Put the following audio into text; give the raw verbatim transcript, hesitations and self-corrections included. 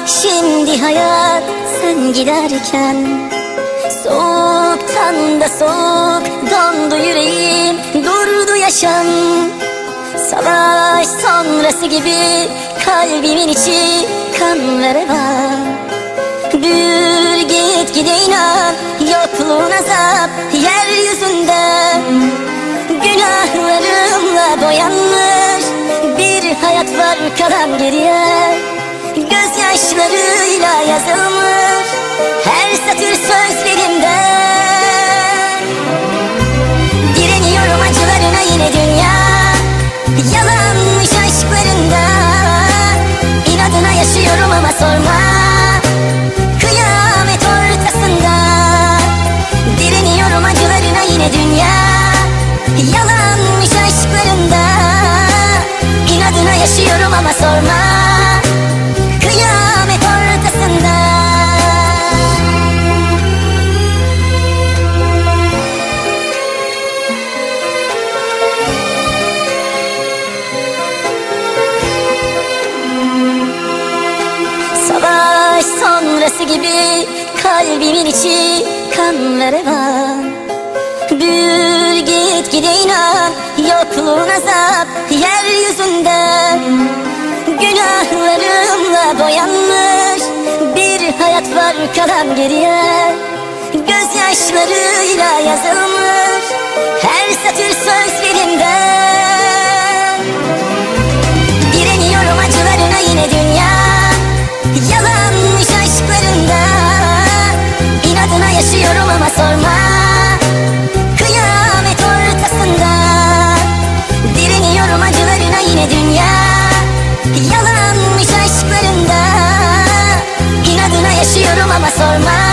Şimdi hayat sen giderken, soğuktan da soğuk dondu yüreğim, durdu yaşam. Savaş sonrası gibi kalbimin içi kan ve revan. Büyür git gide inan, yokluğun azap yeryüzünde. Günahlarımla boyanmış bir hayat var kalan geriye. Gözyaşlarıyla yazılmış her satır sözlerimde. Direniyorum acılarına yine dünya, yalanmış aşklarında. İnadına yaşıyorum ama sorma, kıyamet ortasında. Direniyorum acılarına yine dünya, yalanmış aşklarında. İnadına yaşıyorum ama sorma, kıyamet ortasında. Savaş sonrası gibi kalbimin içi kan ve revan. Büyür git gide inan, yokluğun azap yeryüzünde. Günahlarımla boyanmış bir hayat var kalan geriye. Gözyaşlarıyla yazılmış her satır sözlerimde. Direniyorum acılarına yine dünya, yalanmış aşklarında. İnadına yaşıyorum ama sorma, kıyamet ortasında. Direniyorum acılarına yine dünya, yalanmış aşklarında. İnadına yaşıyorum ama sorma,